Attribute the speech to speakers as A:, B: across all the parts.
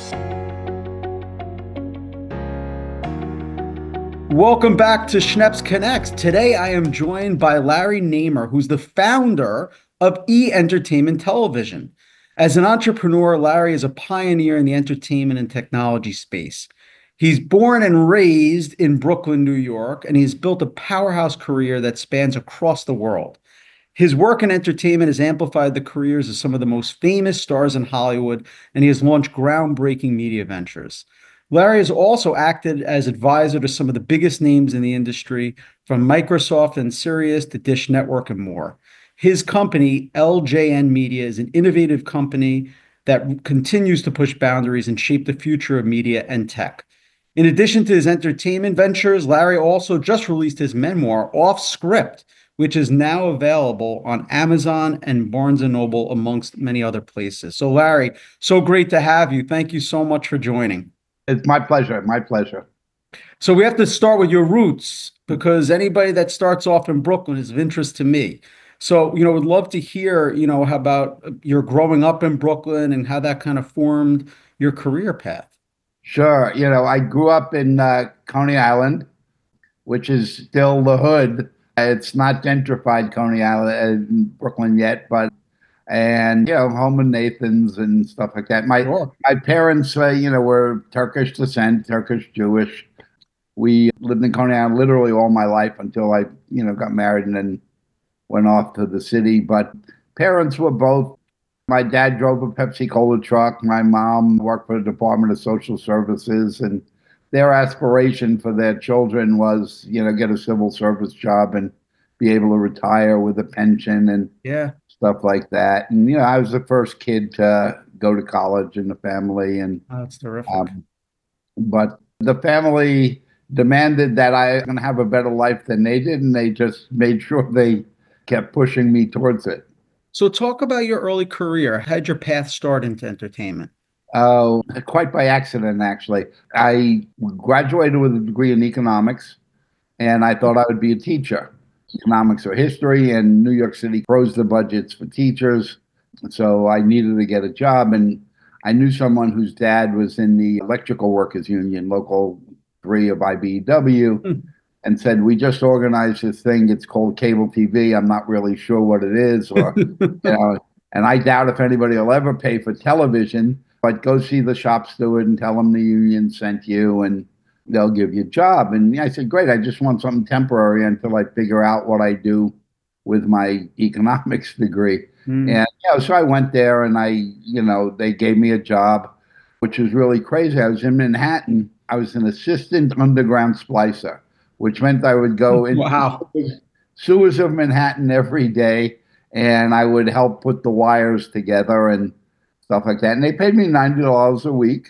A: Welcome back to Schneps Connects. Today I am joined by Larry Namer, who's the founder of E Entertainment Television. As an entrepreneur, Larry is a pioneer in the entertainment and technology space. He's born and raised in Brooklyn, New York, and he's built a powerhouse career that spans across the world. His work in entertainment has amplified the careers of some of the most famous stars in Hollywood, and he has launched groundbreaking media ventures. Larry has also acted as advisor to some of the biggest names in the industry, from Microsoft and Sirius to Dish Network and more. His company, LJN Media, is an innovative company that continues to push boundaries and shape the future of media and tech. In addition to his entertainment ventures, Larry also just released his memoir, Off Script, which is now available on Amazon and Barnes & Noble, amongst many other places. So Larry, so great to have you. Thank you so much for joining.
B: It's my pleasure. My pleasure.
A: So we have to start with your roots, because anybody that starts off in Brooklyn is of interest to me. So, would love to hear, how about your growing up in Brooklyn and how that kind of formed your career path.
B: Sure. I grew up in Coney Island, which is still the hood. It's not gentrified Coney Island in Brooklyn yet, but home in Nathan's and stuff like that.
A: Sure.
B: My parents, were Turkish descent, Turkish Jewish. We lived in Coney Island literally all my life until I, got married and then went off to the city. But parents were both. My dad drove a Pepsi Cola truck. My mom worked for the Department of Social Services, and their aspiration for their children was, get a civil service job and be able to retire with a pension and stuff like that. And, I was the first kid to go to college in the family. And
A: that's terrific.
B: But the family demanded that I was going to have a better life than they did. And they just made sure they kept pushing me towards it.
A: So talk about your early career. How did your path start into entertainment?
B: Oh, quite by accident, actually. I graduated with a degree in economics, and I thought I would be a teacher. Economics or history, and New York City froze the budgets for teachers. So I needed to get a job, and I knew someone whose dad was in the Electrical Workers Union, Local 3 of IBEW, and said, we just organized this thing. It's called cable TV. I'm not really sure what it is, or, and I doubt if anybody will ever pay for television, but go see the shop steward and tell them the union sent you, and they'll give you a job. And I said, great, I just want something temporary until I figure out what I do with my economics degree. And, so I went there and they gave me a job, which was really crazy. I was in Manhattan. I was an assistant underground splicer, which meant I would go into sewers of Manhattan every day, and I would help put the wires together and stuff like that. And they paid me $90 a week.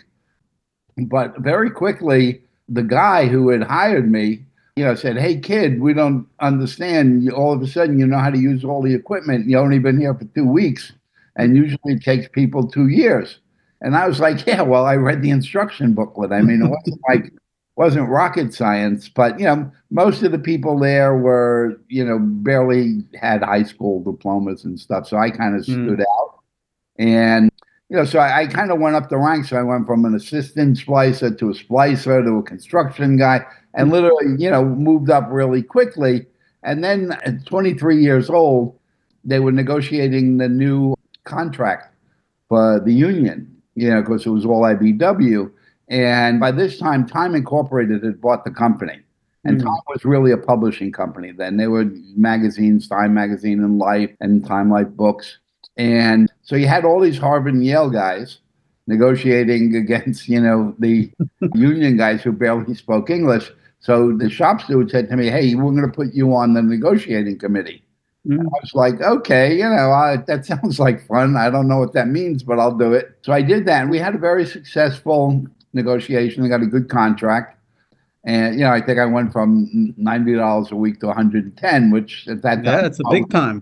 B: But very quickly, the guy who had hired me, said, hey, kid, we don't understand. All of a sudden, you know how to use all the equipment. You've only been here for 2 weeks, and usually it takes people 2 years. And I was like, yeah, well, I read the instruction booklet. I mean, it wasn't rocket science, but, most of the people there were, barely had high school diplomas and stuff. So I kind of stood out. And so I kind of went up the ranks. So I went from an assistant splicer to a splicer to a construction guy, and literally, moved up really quickly. And then at 23 years old, they were negotiating the new contract for the union, because it was all IBEW. And by this time, Time Incorporated had bought the company. And Time was really a publishing company then. They were magazines, Time Magazine and Life and Time Life Books. And so you had all these Harvard and Yale guys negotiating against, the union guys who barely spoke English. So the shop steward said to me, hey, we're going to put you on the negotiating committee. I was like, okay, that sounds like fun. I don't know what that means, but I'll do it. So I did that. And we had a very successful negotiation. We got a good contract. And, I think I went from $90 a week to 110, which at that time.
A: Yeah, it's a big time.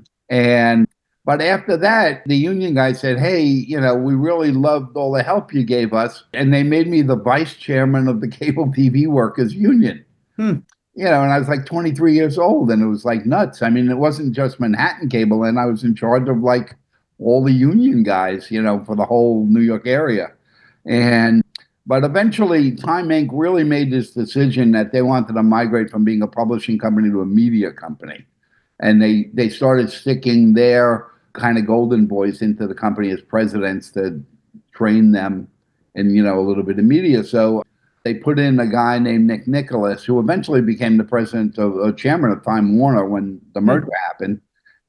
B: But after that, the union guy said, hey, we really loved all the help you gave us. And they made me the vice chairman of the Cable TV Workers Union. And I was like 23 years old, and it was like nuts. I mean, it wasn't just Manhattan Cable, and I was in charge of like all the union guys, for the whole New York area. And but eventually, Time Inc. really made this decision that they wanted to migrate from being a publishing company to a media company, and they started sticking their kind of golden boys into the company as presidents to train them in a little bit of media. So they put in a guy named Nick Nicholas, who eventually became the president of chairman of Time Warner when the merger happened,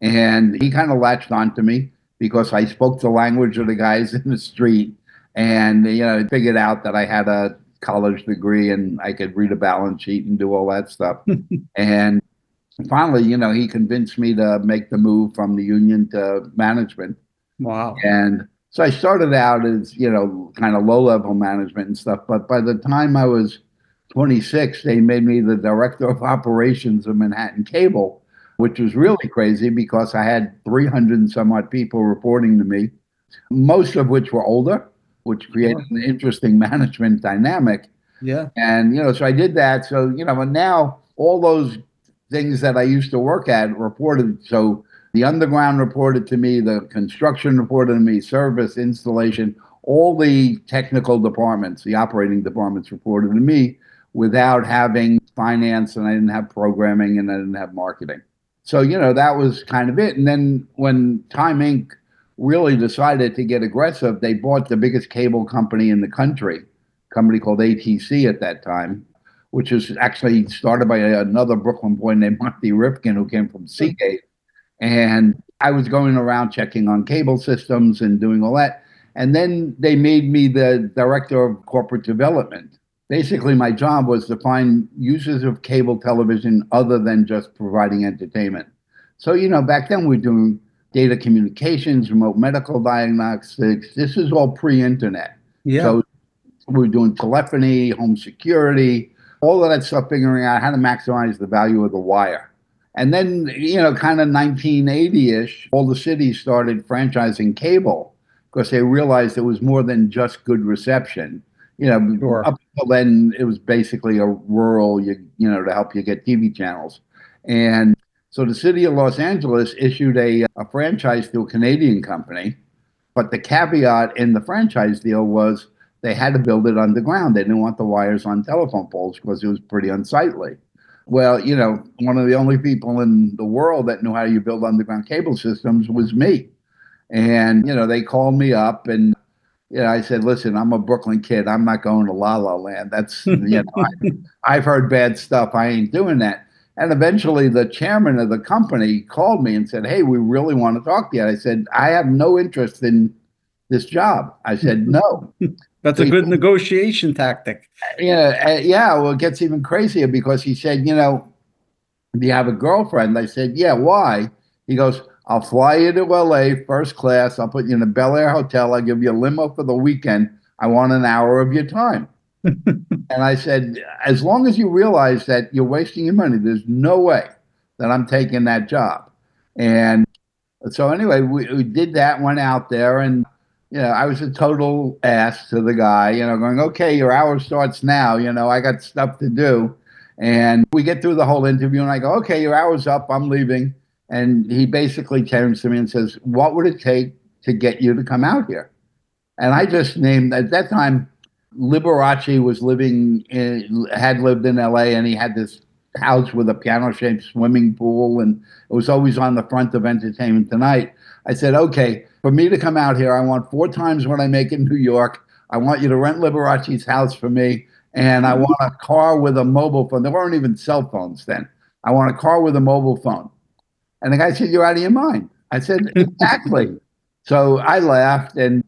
B: and he kind of latched onto me because I spoke the language of the guys in the street, and figured out that I had a college degree and I could read a balance sheet and do all that stuff. And finally, he convinced me to make the move from the union to management.
A: Wow.
B: And so I started out as, kind of low level management and stuff. But by the time I was 26, they made me the director of operations of Manhattan Cable, which was really crazy because I had 300 and some odd people reporting to me, most of which were older, which created an interesting management dynamic.
A: Yeah.
B: And, so I did that. So, and now all those things that I used to work at reported. So the underground reported to me, the construction reported to me, service, installation, all the technical departments, the operating departments reported to me without having finance, and I didn't have programming, and I didn't have marketing. So, that was kind of it. And then when Time Inc. really decided to get aggressive, they bought the biggest cable company in the country, a company called ATC at that time, which was actually started by another Brooklyn boy named Monty Rifkin, who came from Seagate. And I was going around checking on cable systems and doing all that. And then they made me the director of corporate development. Basically, my job was to find users of cable television other than just providing entertainment. So, back then we were doing data communications, remote medical diagnostics. This is all pre-internet.
A: Yeah.
B: So we were doing telephony, home security, all of that stuff, figuring out how to maximize the value of the wire. And then, kind of 1980-ish, all the cities started franchising cable because they realized it was more than just good reception.
A: Sure.
B: Up until then, it was basically a rural, to help you get TV channels. And so the city of Los Angeles issued a franchise to a Canadian company. But the caveat in the franchise deal was they had to build it underground. They didn't want the wires on telephone poles because it was pretty unsightly. Well, one of the only people in the world that knew how you build underground cable systems was me. And, they called me up and, I said, listen, I'm a Brooklyn kid. I'm not going to La La Land. That's, I've heard bad stuff. I ain't doing that. And eventually the chairman of the company called me and said, hey, we really want to talk to you. I said, I have no interest in this job. I said, no.
A: That's a good negotiation tactic.
B: Yeah. Well, it gets even crazier because he said, do you have a girlfriend? I said, yeah, why? He goes, I'll fly you to LA first class. I'll put you in a Bel Air hotel. I'll give you a limo for the weekend. I want an hour of your time. And I said, as long as you realize that you're wasting your money, there's no way that I'm taking that job. And so anyway, we did that, went out there, and I was a total ass to the guy, going, okay, your hour starts now. I got stuff to do. And we get through the whole interview, and I go, okay, your hour's up. I'm leaving. And he basically turns to me and says, what would it take to get you to come out here? And I just named, at that time, Liberace had lived in LA, and he had this house with a piano-shaped swimming pool, and it was always on the front of Entertainment Tonight. I said, okay, for me to come out here, I want 4 times what I make in New York. I want you to rent Liberace's house for me, and I want a car with a mobile phone. There weren't even cell phones then. I want a car with a mobile phone. And the guy said, you're out of your mind. I said, exactly. So I laughed, and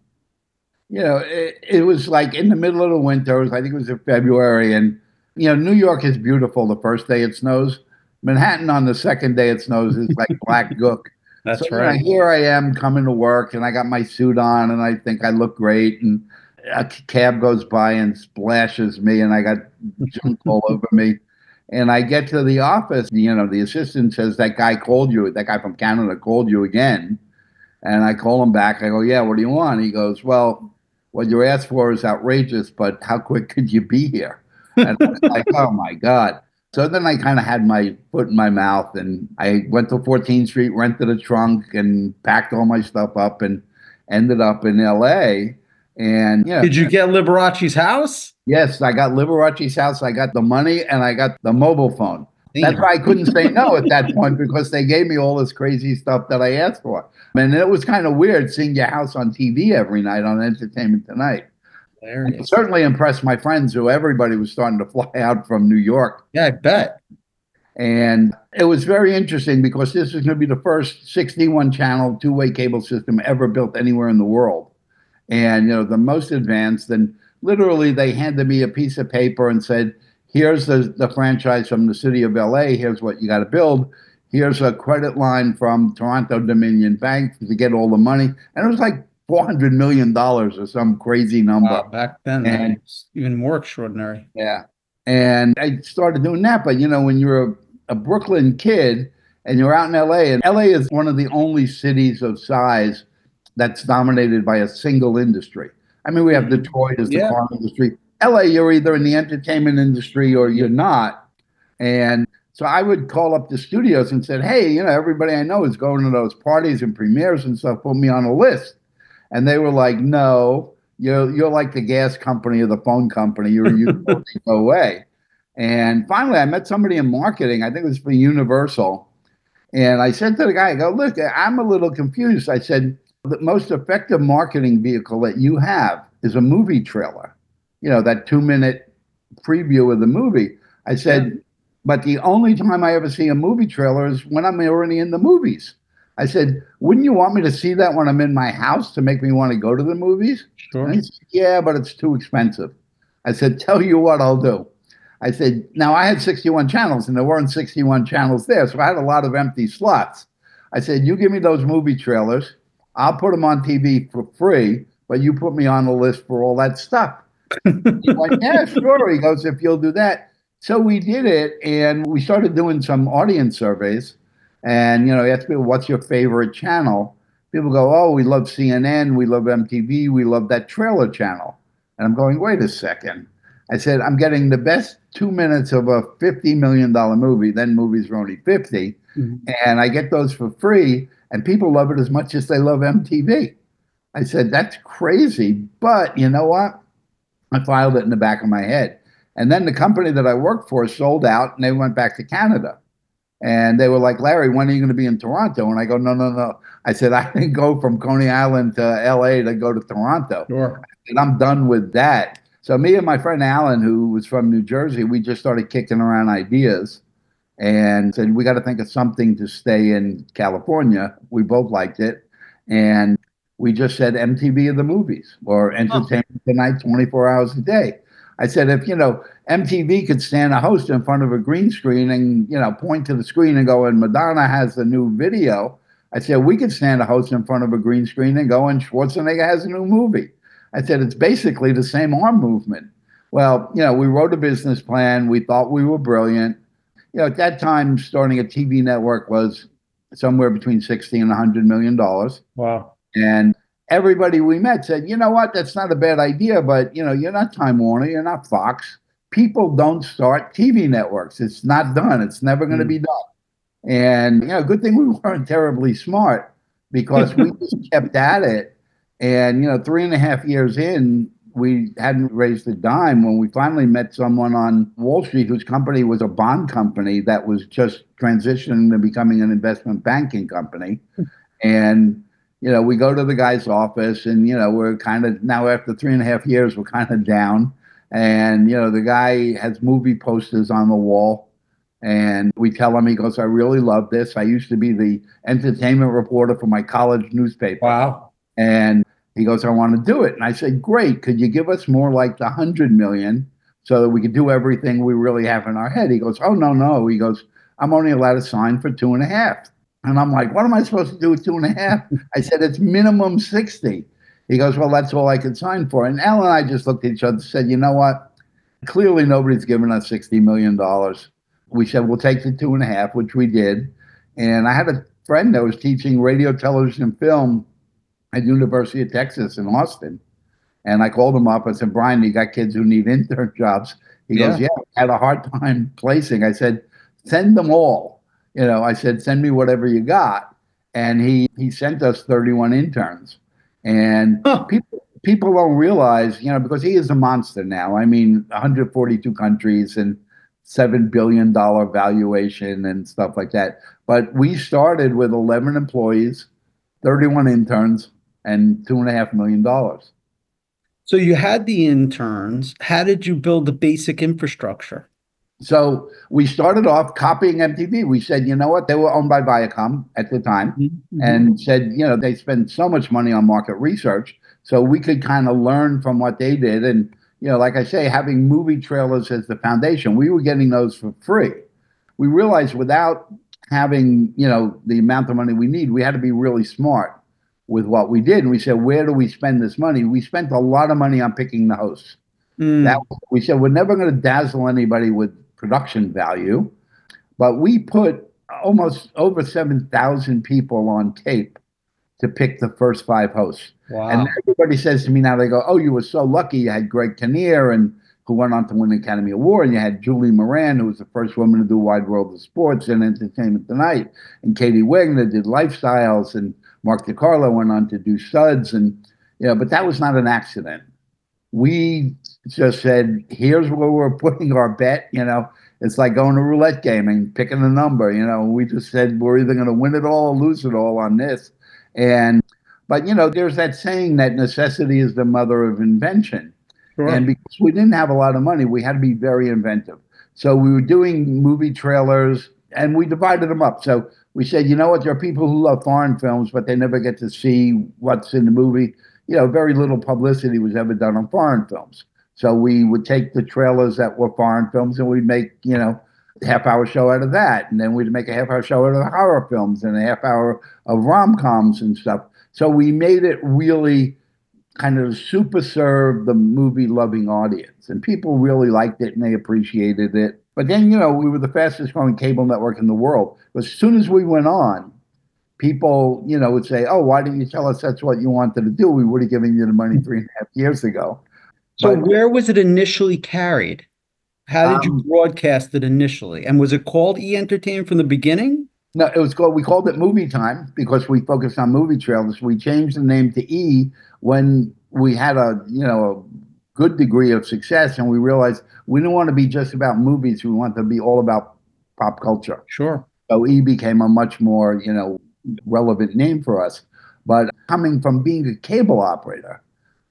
B: it was like in the middle of the winter. I think it was in February, and New York is beautiful the first day it snows. Manhattan on the second day it snows is like black gook.
A: That's
B: so
A: right.
B: Here I am coming to work, and I got my suit on, and I think I look great, and a cab goes by and splashes me, and I got junk all over me. And I get to the office, the assistant says, that guy from Canada called you again. And I call him back. I go, yeah, what do you want? He goes, well, what you asked for is outrageous, but how quick could you be here? And I was like, oh my God. So then I kind of had my foot in my mouth, and I went to 14th Street, rented a trunk, and packed all my stuff up, and ended up in LA. And,
A: Did you get Liberace's house?
B: yes, I got Liberace's house, I got the money, and I got the mobile phone. That's
A: Damn.
B: why I couldn't say no at that point because they gave me all this crazy stuff that I asked for. And it was kind of weird seeing your house on TV every night on Entertainment Tonight. And it
A: Hilarious.
B: certainly impressed my friends who everybody was starting to fly out from New York.
A: Yeah, I bet.
B: And it was very interesting because this is going to be the first 61 channel two-way cable system ever built anywhere in the world. And, the most advanced. And literally, they handed me a piece of paper and said, here's the franchise from the city of LA. Here's what you got to build. Here's a credit line from Toronto Dominion Bank to get all the money. And it was like $400 million or some crazy number.
A: Wow, back then, that was even more extraordinary.
B: Yeah. And I started doing that. But, when you're a Brooklyn kid and you're out in LA, and LA is one of the only cities of size that's dominated by a single industry. I mean, we have Detroit as the car industry. LA, you're either in the entertainment industry or you're not. And so I would call up the studios and said, hey, everybody I know is going to those parties and premieres and stuff, put me on a list. And they were like, no, you're like the gas company or the phone company. You go away. And finally, I met somebody in marketing. I think it was for Universal. And I said to the guy, I go, look, I'm a little confused. I said, the most effective marketing vehicle that you have is a movie trailer, that 2-minute preview of the movie. I said, but the only time I ever see a movie trailer is when I'm already in the movies. I said, wouldn't you want me to see that when I'm in my house to make me want to go to the movies?
A: Sure.
B: And he said, yeah, but it's too expensive. I said, tell you what I'll do. I said, now I had 61 channels and there weren't 61 channels there. So I had a lot of empty slots. I said, you give me those movie trailers. I'll put them on TV for free, but you put me on the list for all that stuff. He went, yeah, sure. He goes, if you'll do that. So we did it, and we started doing some audience surveys. And, you ask people, what's your favorite channel? People go, oh, we love CNN, we love MTV, we love that trailer channel. And I'm going, wait a second. I said, I'm getting the best 2 minutes of a $50 million movie. Then movies were only 50. And I get those for free. And people love it as much as they love MTV. I said, that's crazy. But you know what? I filed it in the back of my head. And then the company that I worked for sold out and they went back to Canada. And they were like, Larry, when are you going to be in Toronto? And I go, no. I said, I didn't go from Coney Island to LA to go to Toronto.
A: Sure.
B: And I'm done with that. So me and my friend Alan, who was from New Jersey, we just started kicking around ideas. And said, we got to think of something to stay in California. We both liked it. And we just said MTV of the movies or Entertainment Tonight 24 hours a day. I said, if, MTV could stand a host in front of a green screen and, point to the screen and go, and Madonna has the new video. I said, we could stand a host in front of a green screen and go, and Schwarzenegger has a new movie. I said, it's basically the same arm movement. Well, we wrote a business plan. We thought we were brilliant. At that time, starting a TV network was somewhere between $60 and $100 million.
A: Wow.
B: And everybody we met said, you know what, that's not a bad idea, but, you're not Time Warner, you're not Fox. People don't start TV networks. It's not done. It's never going to be done. And, good thing we weren't terribly smart because we just kept at it. And, 3.5 years in, we hadn't raised a dime when we finally met someone on Wall Street whose company was a bond company that was just transitioning to becoming an investment banking company. And, we go to the guy's office and, we're kind of now after 3.5 years, we're kind of down. And, the guy has movie posters on the wall. And we tell him, he goes, I really love this. I used to be the entertainment reporter for my college newspaper.
A: Wow.
B: And he goes, I want to do it. And I said, great. Could you give us more like the 100 million so that we could do everything we really have in our head? He goes, oh, no. He goes, I'm only allowed to sign for 2.5. And I'm like, what am I supposed to do with 2.5? I said, it's minimum 60. He goes, well, that's all I can sign for. And Al and I just looked at each other and said, you know what? Clearly nobody's given us $60 million. We said, we'll take the 2.5, which we did. And I had a friend that was teaching radio, television, and film at University of Texas in Austin. And I called him up. I said, Brian, you got kids who need intern jobs? He goes, yeah, I had a hard time placing. I said, send them all. I said, send me whatever you got. And he sent us 31 interns. And people don't realize, because he is a monster now. I mean, 142 countries and $7 billion valuation and stuff like that. But we started with 11 employees, 31 interns, and $2.5 million.
A: So you had the interns. How did you build the basic infrastructure?
B: So we started off copying MTV. We said, you know what? They were owned by Viacom at the time, and said, they spend so much money on market research. So we could kind of learn from what they did. And, like I say, having movie trailers as the foundation, we were getting those for free. We realized without having, the amount of money we need, we had to be really smart with what we did. And we said, where do we spend this money? We spent a lot of money on picking the hosts. We said, we're never going to dazzle anybody with production value, but we put almost over 7,000 people on tape to pick the first 5 hosts.
A: Wow.
B: And everybody says to me now, they go, oh, you were so lucky. You had Greg Kinnear, who went on to win the Academy Award, and you had Julie Moran, who was the first woman to do Wide World of Sports and Entertainment Tonight, and Katie Wagner did Lifestyles, and Mark DiCarlo went on to do Suds, but that was not an accident. We just said, here's where we're putting our bet. It's like going to a roulette game and picking a number. We just said we're either going to win it all or lose it all on this. But there's that saying that necessity is the mother of invention. Sure. And because we didn't have a lot of money, we had to be very inventive. So we were doing movie trailers and we divided them up. So we said, you know what, there are people who love foreign films, but they never get to see what's in the movie. Very little publicity was ever done on foreign films. So we would take the trailers that were foreign films and we'd make, a half-hour show out of that. And then we'd make a half-hour show out of the horror films and a half-hour of rom-coms and stuff. So we made it really kind of super serve the movie-loving audience. And people really liked it and they appreciated it. But then, we were the fastest-growing cable network in the world. But as soon as we went on, people, would say, oh, why didn't you tell us that's what you wanted to do? We would have given you the money 3.5 years ago.
A: So where was it initially carried? How did you broadcast it initially? And was it called E! Entertainment from the beginning?
B: No, we called it Movie Time because we focused on movie trailers. We changed the name to E! When we had a good degree of success and we realized we didn't want to be just about movies. We wanted to be all about pop culture.
A: Sure.
B: So E! became a much more, relevant name for us. But coming from being a cable operator,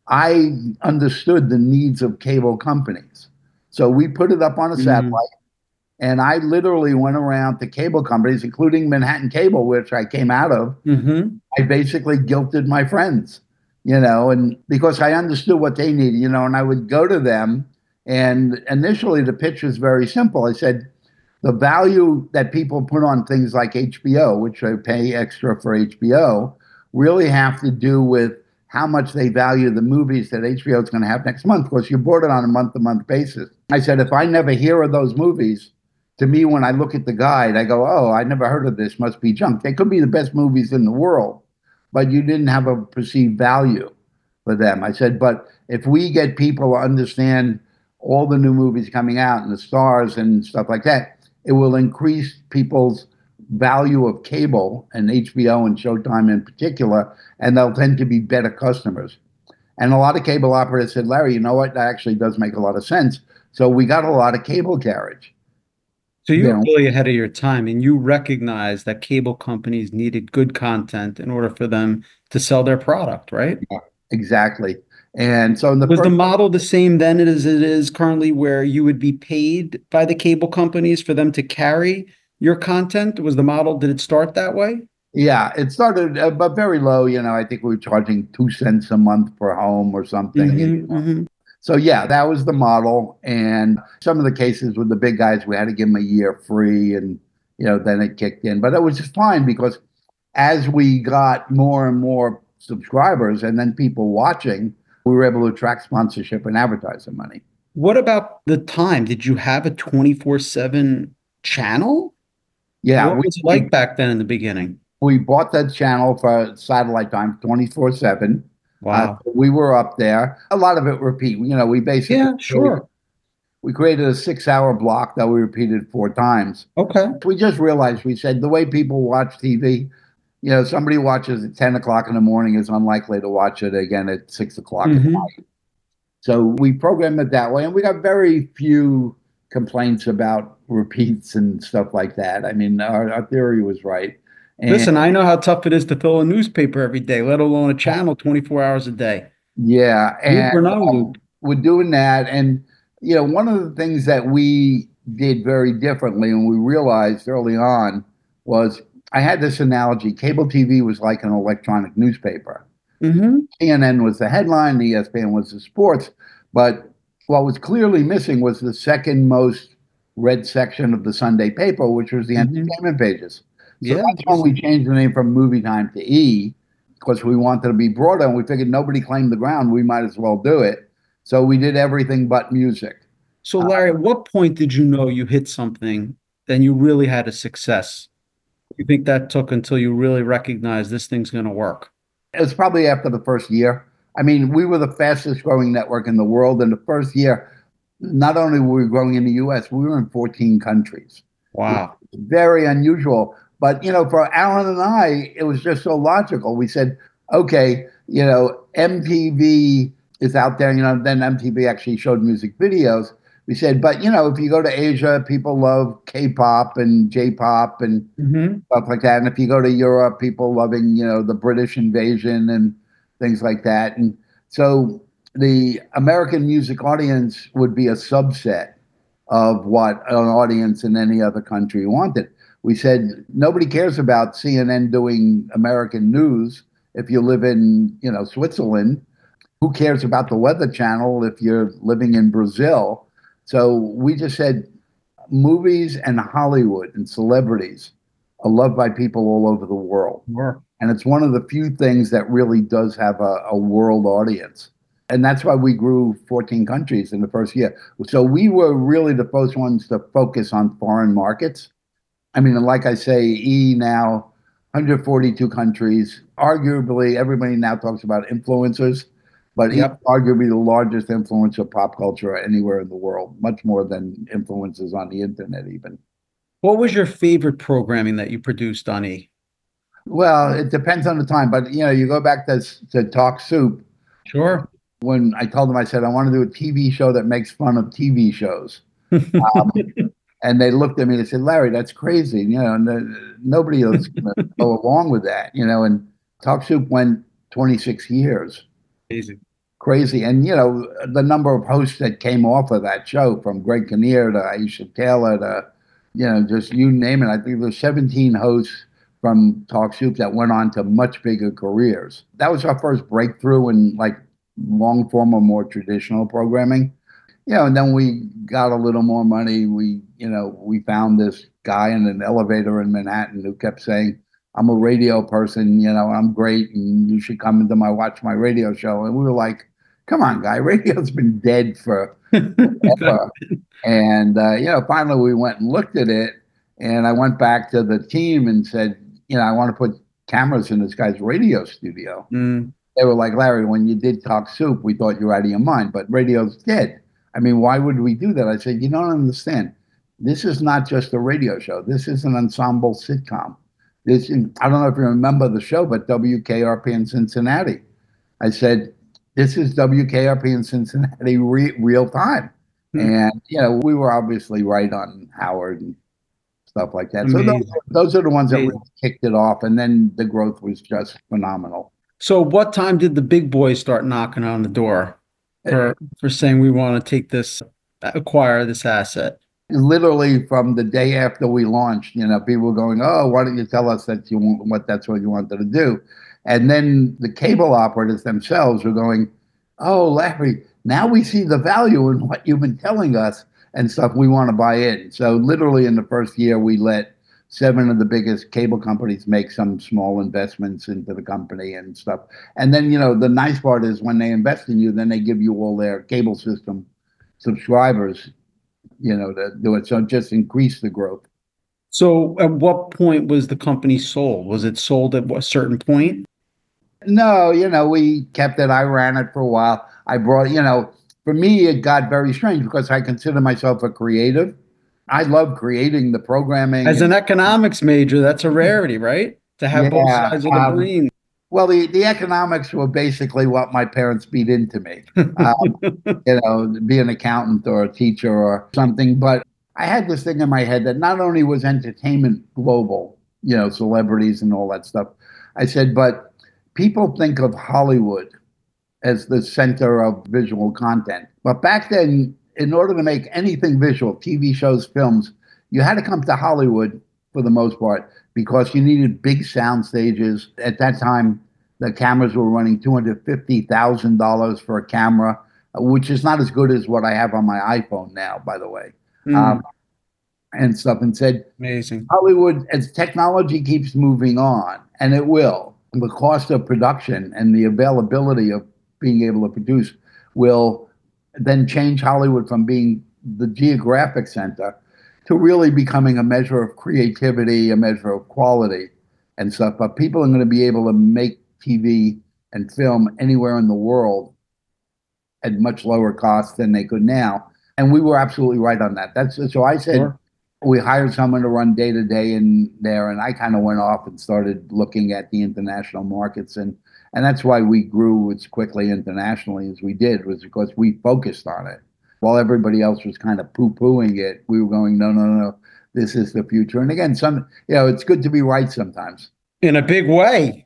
B: I understood the needs of cable companies. So we put it up on a satellite, and I literally went around to cable companies, including Manhattan Cable, which I came out of. I basically guilted my friends, and because I understood what they needed, and I would go to them. And initially the pitch was very simple. I said, the value that people put on things like HBO, which I pay extra for HBO, really have to do with how much they value the movies that HBO is going to have next month. Of course, you bought it on a month-to-month basis. I said, if I never hear of those movies, to me, when I look at the guide, I go, oh, I never heard of this, must be junk. They could be the best movies in the world, but you didn't have a perceived value for them. I said, but if we get people to understand all the new movies coming out and the stars and stuff like that, it will increase people's value of cable and HBO and Showtime in particular, and they'll tend to be better customers. And a lot of cable operators said, Larry, you know what? That actually does make a lot of sense. So we got a lot of cable carriage.
A: So you were really ahead of your time, and you recognized that cable companies needed good content in order for them to sell their product, right?
B: Yeah, exactly. And so
A: was the model the same then as it is currently, where you would be paid by the cable companies for them to carry your content? Was the model, did it start that way?
B: Yeah, it started, but very low. I think we were charging 2 cents a month per home or something. So yeah, that was the model. And some of the cases with the big guys, we had to give them a year free, and then it kicked in. But it was just fine because as we got more and more subscribers and then people watching, we were able to attract sponsorship and advertising money.
A: What about the time? Did you have a 24/7 channel?
B: Yeah.
A: What was it like back then in the beginning?
B: We bought that channel for satellite time 24/7.
A: Wow.
B: We were up there. A lot of it repeat. We basically.
A: Yeah, sure.
B: We created a 6-hour block that we repeated 4 times.
A: Okay.
B: We just realized, we said, the way people watch TV, Somebody watches at 10 o'clock in the morning is unlikely to watch it again at 6 o'clock at
A: Hmm.
B: night. So we program it that way, and we got very few complaints about repeats and stuff like that. I mean, our theory was right. And
A: Listen, I know how tough it is to fill a newspaper every day, let alone a channel 24 hours a day.
B: yeah,
A: Loop or
B: and
A: no loop.
B: we're doing that. And, one of the things that we did very differently and we realized early on was I had this analogy. Cable TV was like an electronic newspaper.
A: Hmm.
B: CNN was the headline, the ESPN was the sports. But what was clearly missing was the second most read section of the Sunday paper, which was the
A: Hmm.
B: entertainment pages. So
A: Yeah,
B: that's when we
A: listen.
B: changed the name from Movie Time to E, because we wanted to be broader and we figured nobody claimed the ground. We might as well do it. So we did everything but music.
A: So, Larry, at what point did you know you hit something and you really had a success? You think that took until you really recognized this thing's going to work?
B: It was probably after the first year. I mean, we were the fastest growing network in the world. In the first year, not only were we growing in the US, we were in 14 countries.
A: Wow.
B: Very unusual. But, for Alan and I, it was just so logical. We said, okay, MTV is out there, then MTV actually showed music videos. We said, but, if you go to Asia, people love K-pop and J-pop and
A: Hmm.
B: stuff like that. And if you go to Europe, people loving, the British invasion and things like that. And so the American music audience would be a subset of what an audience in any other country wanted. We said nobody cares about CNN doing American news if you live in, Switzerland. Who cares about the Weather Channel if you're living in Brazil? So we just said movies and Hollywood and celebrities are loved by people all over the world.
A: Sure.
B: And it's one of the few things that really does have a world audience. And that's why we grew 14 countries in the first year. So we were really the first ones to focus on foreign markets. I mean, like I say, now 142 countries. Arguably, everybody now talks about influencers, but he's
A: Yep.
B: arguably the largest influencer of pop culture anywhere in the world, much more than influencers on the internet, even.
A: What was your favorite programming that you produced on E?
B: Well, it depends on the time, but you go back to Talk Soup.
A: Sure.
B: When I told them, I said I want to do a TV show that makes fun of TV shows. And they looked at me and they said, Larry, that's crazy. And nobody else going to go along with that. And Talk Soup went 26 years.
A: Amazing.
B: Crazy. And, the number of hosts that came off of that show, from Greg Kinnear to Aisha Taylor to, just you name it. I think there's 17 hosts from Talk Soup that went on to much bigger careers. That was our first breakthrough in like long form or more traditional programming. And then we got a little more money. We found this guy in an elevator in Manhattan who kept saying, I'm a radio person, I'm great, and you should come into watch my radio show. And we were like, come on, guy, radio's been dead for ever. And, finally we went and looked at it. And I went back to the team and said, I want to put cameras in this guy's radio studio.
A: Mm,
B: They were like, Larry, when you did Talk Soup, we thought you were out of your mind, but radio's dead. I mean, why would we do that? I said, you don't understand. This is not just a radio show. This is an ensemble sitcom. I don't know if you remember the show, but WKRP in Cincinnati. I said, this is WKRP in Cincinnati real time.
A: mm,
B: And, we were obviously right on Howard and stuff like that. So those,
A: amazing.
B: those are the ones that really
A: Amazing.
B: kicked it off. And then the growth was just phenomenal.
A: So what time did the big boys start knocking on the door for saying we want to take this, acquire this asset?
B: Literally from the day after we launched, people were going, "Oh, why don't you tell us that that's what you wanted to do?" And then the cable operators themselves were going, "Oh, Larry, now we see the value in what you've been telling us and stuff. We want to buy in." So literally in the first year, we let seven of the biggest cable companies make some small investments into the company and stuff. And then, the nice part is when they invest in you, then they give you all their cable system subscribers, to do it. So just increase the growth.
A: So at what point was the company sold? Was it sold at a certain point?
B: No, we kept it. I ran it for a while. I brought, for me, it got very strange because I consider myself a creative. I love creating the programming.
A: As
B: And
A: an economics major, that's a rarity, right? to have both
B: Yeah.
A: sides of the brain.
B: Well, the economics were basically what my parents beat into me. Uh, be an accountant or a teacher or something. But I had this thing in my head that not only was entertainment global, celebrities and all that stuff. I said, but people think of Hollywood as the center of visual content. But back then, in order to make anything visual, TV shows, films, you had to come to Hollywood for the most part because you needed big sound stages. At that time, the cameras were running $250,000 for a camera, which is not as good as what I have on my iPhone now, by the way,
A: Mm,
B: and stuff. And said,
A: amazing.
B: Hollywood, as technology keeps moving on, and it will, the cost of production and the availability of being able to produce will then change Hollywood from being the geographic center to really becoming a measure of creativity, a measure of quality and stuff. But people are going to be able to make TV and film anywhere in the world at much lower cost than they could now. And we were absolutely right on that. That's so I said
A: Sure.
B: we hired someone to run day to day in there, and I kind of went off and started looking at the international markets, and that's why we grew as quickly internationally as we did, was because we focused on it. While everybody else was kind of poo-pooing it, we were going, no, no, no, this is the future. And again, it's good to be right sometimes.
A: In a big way.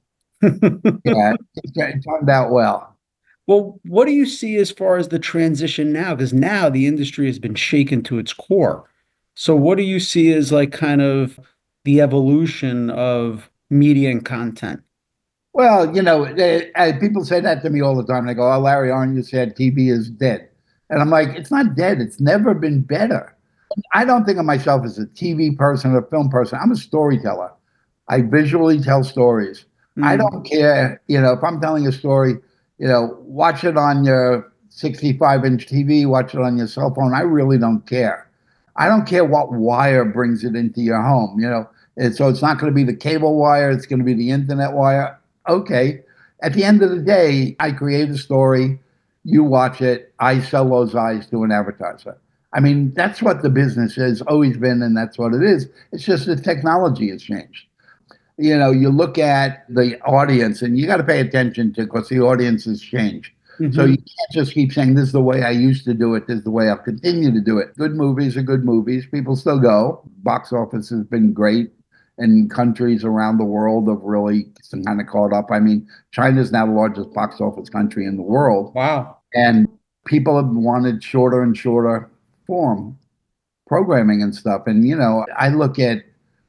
B: Yeah, it turned out well.
A: Well, what do you see as far as the transition now? Because now the industry has been shaken to its core. So, what do you see as like kind of the evolution of media and content?
B: Well, people say that to me all the time. They go, "Oh, Larry, aren't you sad TV is dead?" And I'm like, "It's not dead. It's never been better." I don't think of myself as a TV person or a film person. I'm a storyteller. I visually tell stories. I
A: Mm,
B: don't care, if I'm telling a story, watch it on your 65-inch TV, watch it on your cell phone. I really don't care. I don't care what wire brings it into your home, And so it's not going to be the cable wire, it's going to be the internet wire. Okay. At the end of the day, I create a story, you watch it, I sell those eyes to an advertiser. I mean, that's what the business has always been, and that's what it is. It's just the technology has changed. You look at the audience and you got to pay attention to because the audience has changed. So you
A: hmm
B: can't just keep saying, this is the way I used to do it, this is the way I'll continue to do it. Good movies are good movies. People still go. Box office has been great. And countries around the world have really kind of caught up. I mean, China is now the largest box office country in the world.
A: Wow.
B: And people have wanted shorter and shorter form programming and stuff. And, I look at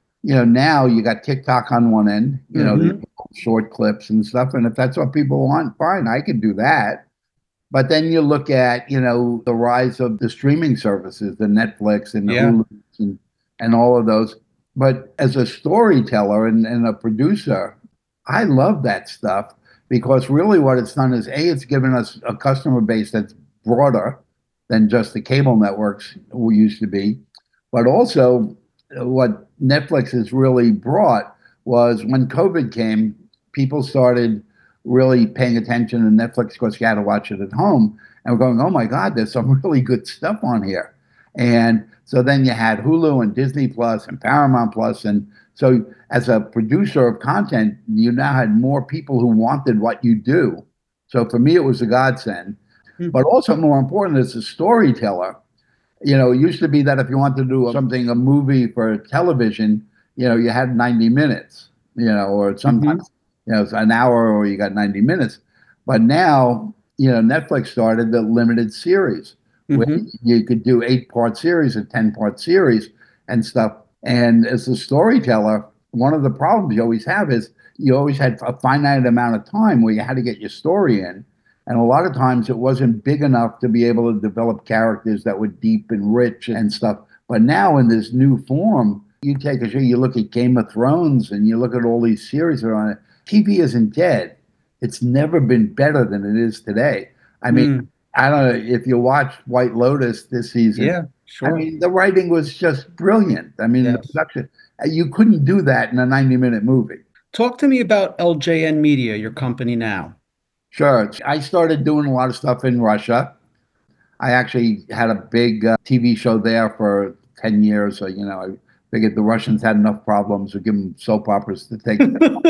B: now you got TikTok on one end, the
A: hmm
B: short clips and stuff. And if that's what people want, fine, I can do that. But then you look at, the rise of the streaming services, the Netflix and the
A: Yeah.
B: Hulu and all of those. But as a storyteller and a producer, I love that stuff because really what it's done is A, it's given us a customer base that's broader than just the cable networks we used to be. But also, what Netflix has really brought was when COVID came, people started really paying attention to Netflix because you had to watch it at home. And we're going, oh my God, there's some really good stuff on here. And so then you had Hulu and Disney Plus and Paramount Plus. And so as a producer of content, you now had more people who wanted what you do. So for me, it was a godsend. But also more important, as a storyteller, it used to be that if you wanted to do something, a movie for television, you had 90 minutes, or
A: hmm
B: sometimes, it's an hour or you got 90 minutes. But now, Netflix started the limited series where
A: hmm
B: you could do 8-part series, a 10-part series and stuff. And as a storyteller, one of the problems you always have is you always had a finite amount of time where you had to get your story in. And a lot of times it wasn't big enough to be able to develop characters that were deep and rich and stuff. But now in this new form, you take a show, you look at Game of Thrones and you look at all these series that are on it. TV isn't dead. It's never been better than it is today. I mean,
A: Mm,
B: I don't know if you watched White Lotus this season.
A: yeah,
B: I
A: sure.
B: mean, the writing was just brilliant. I mean, the
A: Yes.
B: production, you couldn't do that in a 90-minute movie.
A: Talk to me about LJN Media, your company now.
B: Sure. I started doing a lot of stuff in Russia. I actually had a big TV show there for 10 years. So, Figured the Russians had enough problems. We give them soap operas to take.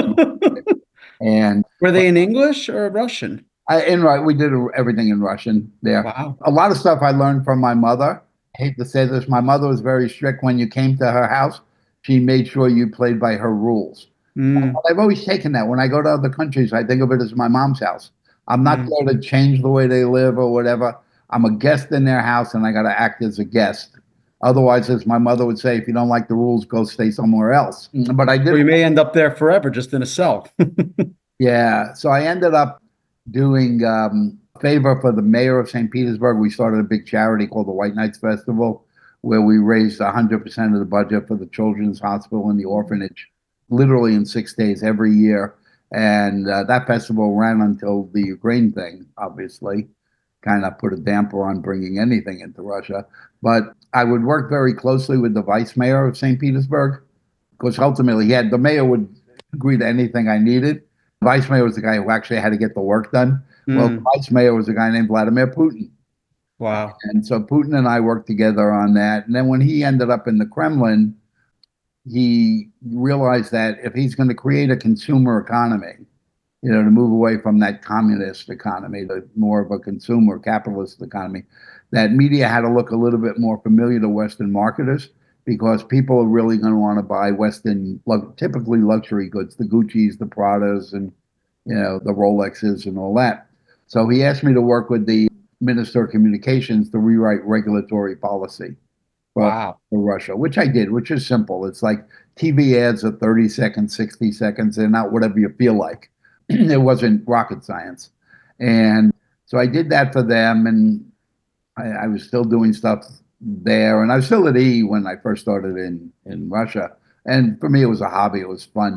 B: And
A: Were they in English or Russian?
B: we did everything in Russian there.
A: Wow.
B: A lot of stuff I learned from my mother. I hate to say this, my mother was very strict. When you came to her house, she made sure you played by her rules.
A: Mm,
B: I've always taken that. When I go to other countries, I think of it as my mom's house. I'm not
A: mm.
B: there to change the way they live or whatever. I'm a guest in their house and I got to act as a guest. Otherwise, as my mother would say, if you don't like the rules, go stay somewhere else. But I
A: Or
B: did,
A: you may end up there forever, just in a cell.
B: yeah. So I ended up doing a favor for the mayor of St. Petersburg. We started a big charity called the White Nights Festival, where we raised 100% of the budget for the Children's Hospital and the orphanage, literally in 6 days every year. And that festival ran until the Ukraine thing, obviously, kind of put a damper on bringing anything into Russia. But I would work very closely with the vice mayor of St. Petersburg, because ultimately the mayor would agree to anything I needed. The vice mayor was the guy who actually had to get the work done. Well, the
A: Mm,
B: vice mayor was a guy named Vladimir Putin.
A: wow.
B: And so Putin and I worked together on that. And then when he ended up in the Kremlin, he realized that if he's going to create a consumer economy, to move away from that communist economy to more of a consumer capitalist economy, that media had to look a little bit more familiar to Western marketers, because people are really going to want to buy Western, typically luxury goods, the Gucci's, the Pradas, and the Rolexes and all that. So he asked me to work with the Minister of Communications to rewrite regulatory policy
A: Wow.
B: for Russia, which I did, which is simple. It's like TV ads are 30 seconds, 60 seconds. They're not whatever you feel like. It wasn't rocket science. And so I did that for them. And I was still doing stuff there. And I was still at E when I first started in Russia. And for me, it was a hobby. It was fun,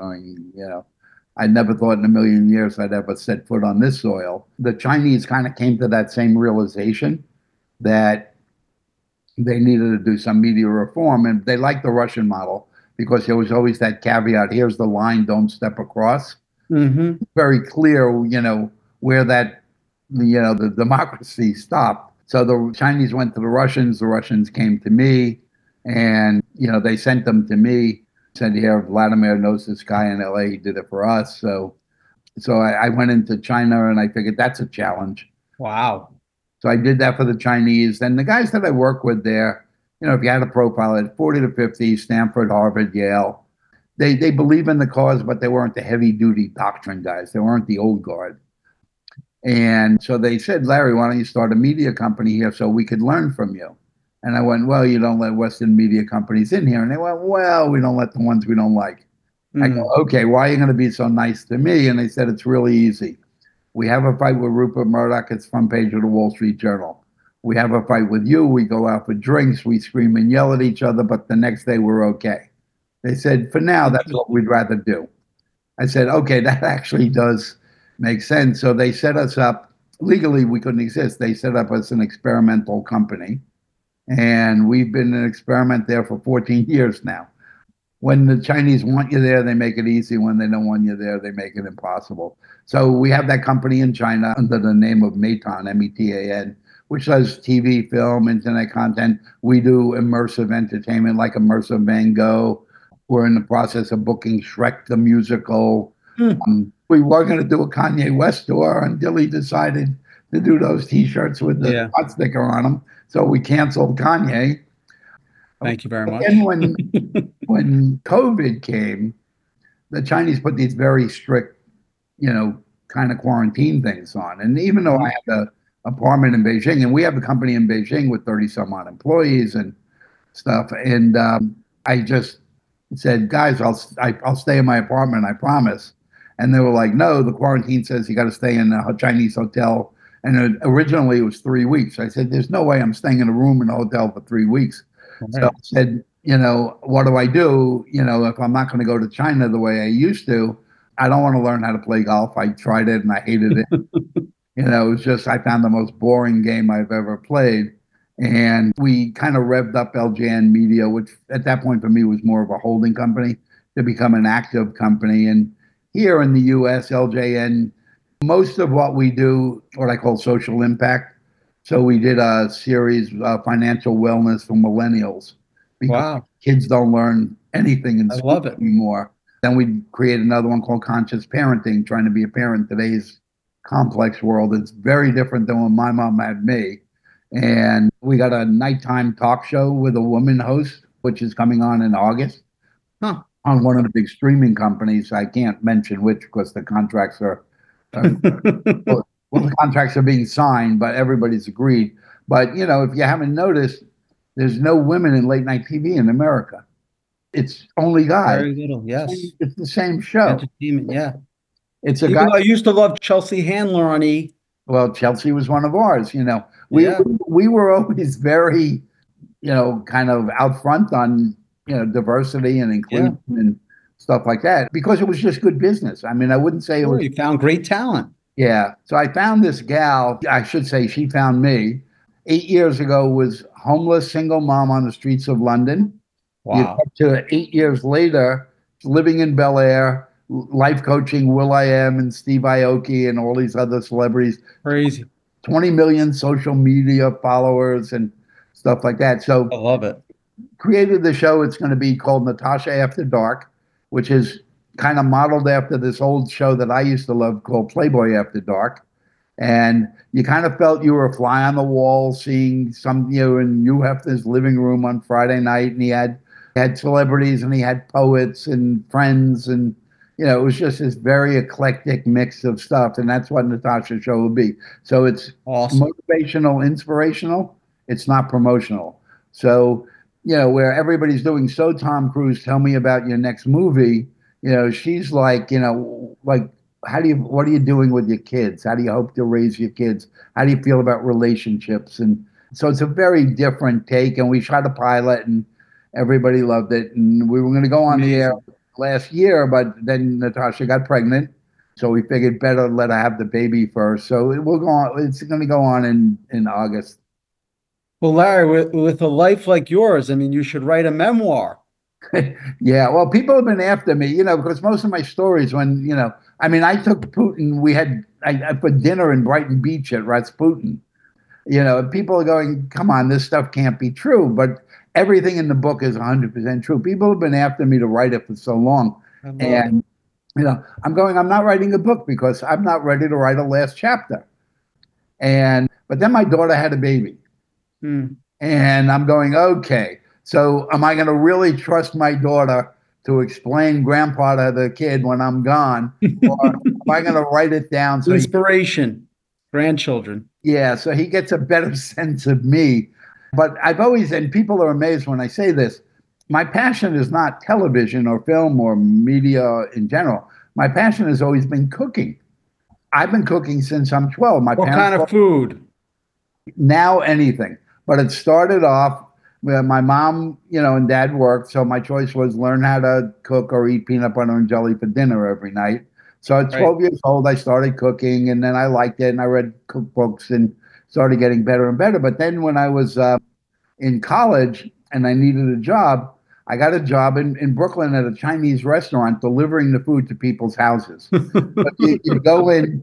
B: I never thought in a million years I'd ever set foot on this soil. The Chinese kind of came to that same realization that they needed to do some media reform. And they liked the Russian model because there was always that caveat: here's the line, don't step across.
A: Hmm.
B: Very clear, where that, the democracy stopped. So the Chinese went to the Russians came to me, and, they sent them to me, said, here, Vladimir knows this guy in LA, he did it for us. So I went into China and I figured that's a challenge.
A: Wow.
B: So I did that for the Chinese. And the guys that I work with there, if you had a profile at 40 to 50, Stanford, Harvard, Yale, they believe in the cause, but they weren't the heavy duty doctrine guys. They weren't the old guard. And so they said, Larry, why don't you start a media company here so we could learn from you? And I went, well, you don't let Western media companies in here. And they went, well, we don't let the ones we don't like. I go, okay, why are you going to be so nice to me? And they said, it's really easy. We have a fight with Rupert Murdoch. It's front page of the Wall Street Journal. We have a fight with you. We go out for drinks. We scream and yell at each other, but the next day we're okay. They said, for now, that's what we'd rather do. I said, okay, that actually does make sense. So they set us up. Legally, we couldn't exist. They set up as an experimental company. And we've been an experiment there for 14 years now. When the Chinese want you there, they make it easy. When they don't want you there, they make it impossible. So we have that company in China under the name of Metan, M-E-T-A-N, which does TV, film, internet content. We do immersive entertainment like Immersive Van Gogh. We're in the process of booking Shrek the musical. We were going to do a Kanye West tour until he decided to do those T-shirts with the hot sticker on them. So we canceled Kanye.
A: Thank you very much.
B: And when COVID came, the Chinese put these very strict, kind of quarantine things on. And even though I had an apartment in Beijing, and we have a company in Beijing with 30 some odd employees and stuff, and I just said, guys, I'll stay in my apartment, I promise. And they were like, no, the quarantine says you got to stay in a Chinese hotel. And originally it was 3 weeks. I said, there's no way I'm staying in a room in a hotel for 3 weeks. Right. So I said, what do I do? If I'm not going to go to China the way I used to, I don't want to learn how to play golf. I tried it and I hated it. It was just, I found the most boring game I've ever played. And we kind of revved up LJN Media, which at that point for me was more of a holding company, to become an active company. And here in the US, LJN, most of what we do, what I call social impact. So we did a series, Financial Wellness for Millennials.
A: Wow.
B: kids don't learn anything in
A: I
B: school
A: love it.
B: anymore. Then we create another one called Conscious Parenting, trying to be a parent. Today's complex world. It's very different than when my mom had me. And we got a nighttime talk show with a woman host, which is coming on in August
A: Huh.
B: on one of the big streaming companies. I can't mention which because the contracts are well, the contracts are being signed, but everybody's agreed. But if you haven't noticed, there's no women in late night TV in America. It's only guys.
A: Very little. Yes.
B: It's the same show.
A: Entertainment. Yeah.
B: It's a guy.
A: Even though I used to love Chelsea Handler on E!
B: Well, Chelsea was one of ours. We
A: Yeah.
B: we were always very, kind of out front on diversity and
A: Yeah.
B: inclusion and stuff like that because it was just good business. I mean, I wouldn't say it
A: Sure.
B: was.
A: You found great talent.
B: Yeah. So I found this gal. I should say she found me. 8 years ago, was homeless single mom on the streets of London. You
A: Wow.
B: cut to 8 years later, living in Bel Air, life coaching will.i.am and Steve Aoki and all these other celebrities.
A: Crazy.
B: 20 million social media followers and stuff like that. So
A: I love it.
B: created the show. It's going to be called Natasha After Dark, which is kind of modeled after this old show that I used to love called Playboy After Dark. And you kind of felt you were a fly on the wall seeing some, in Hugh Hefner's living room on Friday night. And he had celebrities and he had poets and friends. And, it was just this very eclectic mix of stuff. And that's what Natasha's show will be. So it's
A: Awesome.
B: motivational, inspirational. It's not promotional. So, where everybody's doing, so Tom Cruise, tell me about your next movie. She's like, like, what are you doing with your kids? How do you hope to raise your kids? How do you feel about relationships? And so it's a very different take. And we shot a pilot and everybody loved it. And we were going to go on the air last year, but then Natasha got pregnant. So we figured better let her have the baby first. So it will go on. It's going to go on in August.
A: Well, Larry, with a life like yours, I mean, you should write a memoir.
B: Yeah, well, people have been after me, because most of my stories, when, I mean, I took Putin, I put dinner in Brighton Beach at Rasputin. People are going, come on, this stuff can't be true. But everything in the book is 100% true. People have been after me to write it for so long. And, I'm not writing a book because I'm not ready to write a last chapter. But then my daughter had a baby. And I'm going, okay, so am I going to really trust my daughter to explain grandpa to the kid when I'm gone? Or am I going to write it down? So
A: Inspiration, grandchildren.
B: Yeah, so he gets a better sense of me. But I've always, and people are amazed when I say this, my passion is not television or film or media in general. My passion has always been cooking. I've been cooking since I'm 12.
A: What kind of food?
B: Now anything. But it started off where my mom, and dad worked. So my choice was learn how to cook or eat peanut butter and jelly for dinner every night. So at 12 years old, I started cooking and then I liked it and I read cookbooks and started getting better and better. But then when I was in college and I needed a job, I got a job in Brooklyn at a Chinese restaurant delivering the food to people's houses. But you go in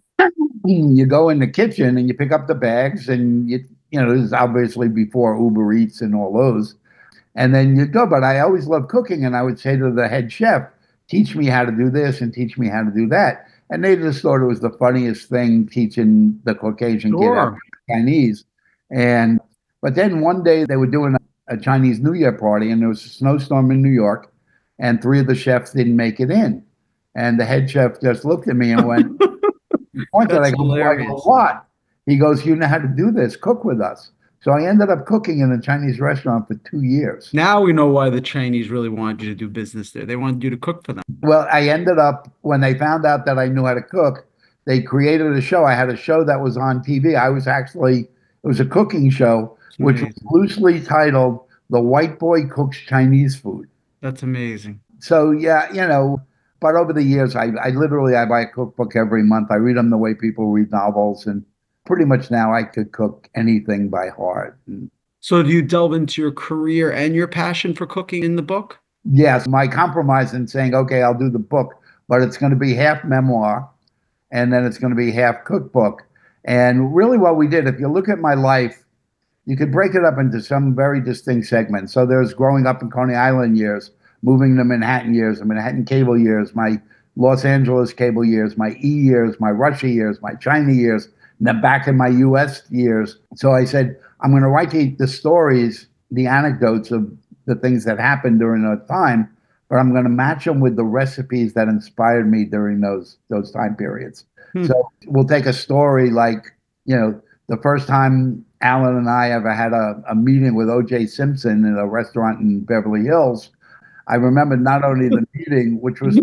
B: the kitchen and you pick up the bags and this is obviously before Uber Eats and all those. And then you go, but I always loved cooking. And I would say to the head chef, teach me how to do this and teach me how to do that. And they just thought it was the funniest thing teaching the Caucasian kid how to speak Chinese. But then one day they were doing a Chinese New Year party and there was a snowstorm in New York and 3 of the chefs didn't make it in. And the head chef just looked at me and went,
A: That's hilarious.
B: What? He goes, you know how to do this, cook with us. So I ended up cooking in a Chinese restaurant for 2 years.
A: Now we know why the Chinese really wanted you to do business there. They wanted you to cook for them.
B: Well, I ended up, when they found out that I knew how to cook, they created a show. I had a show that was on TV. It was a cooking show, which was loosely titled The White Boy Cooks Chinese Food.
A: That's amazing.
B: So, yeah, but over the years, I buy a cookbook every month. I read them the way people read novels, and pretty much now I could cook anything by heart.
A: So do you delve into your career and your passion for cooking in the book?
B: Yes, my compromise in saying, okay, I'll do the book, but it's going to be half memoir and then it's going to be half cookbook. And really what we did, if you look at my life, you could break it up into some very distinct segments. So there's growing up in Coney Island years, moving to Manhattan years, the Manhattan cable years, my Los Angeles cable years, my E years, my Russia years, my China years, and then back in my US years. So I said, I'm going to write the stories, the anecdotes of the things that happened during that time, but I'm going to match them with the recipes that inspired me during those time periods.
A: Hmm.
B: So we'll take a story like, the first time Alan and I ever had a meeting with O.J. Simpson in a restaurant in Beverly Hills. I remember not only the meeting, which was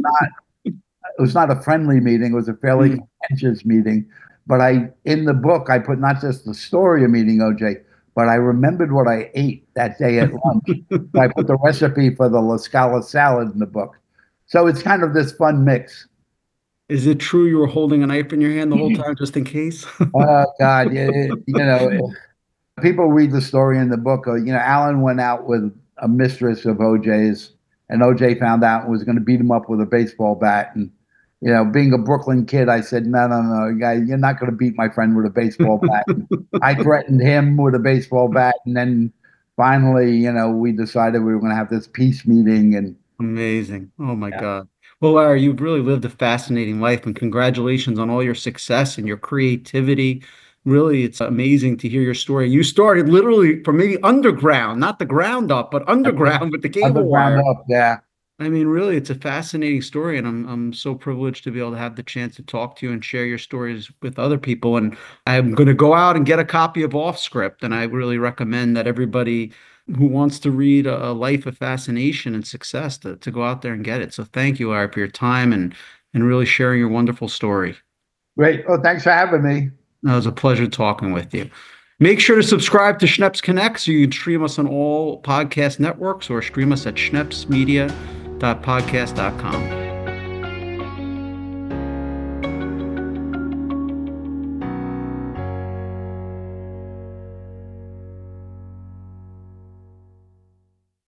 B: not a friendly meeting, it was a fairly contentious meeting, but in the book, I put not just the story of meeting O.J., but I remembered what I ate that day at lunch. I put the recipe for the La Scala salad in the book. So it's kind of this fun mix.
A: Is it true you were holding a knife in your hand the whole time just in case?
B: Oh God, people read the story in the book. Alan went out with a mistress of OJ's, and OJ found out and was going to beat him up with a baseball bat. And being a Brooklyn kid, I said, no, no, no, guy, you're not going to beat my friend with a baseball bat. I threatened him with a baseball bat, and then finally, we decided we were going to have this peace meeting. And
A: Amazing. Oh my God. Well, Larry, you've really lived a fascinating life, and congratulations on all your success and your creativity. Really, it's amazing to hear your story. You started literally from maybe underground, not the ground up, but underground with the cable wire.
B: Up, yeah.
A: I mean, really, it's a fascinating story, and I'm so privileged to be able to have the chance to talk to you and share your stories with other people. And I'm going to go out and get a copy of Off Script, and I really recommend that everybody who wants to read a life of fascination and success to go out there and get it. So thank you, Larry, for your time and really sharing your wonderful story.
B: Great. Oh, thanks for having me.
A: It was a pleasure talking with you. Make sure to subscribe to Schneps Connect so you can stream us on all podcast networks or stream us at schnepsmedia.podcast.com.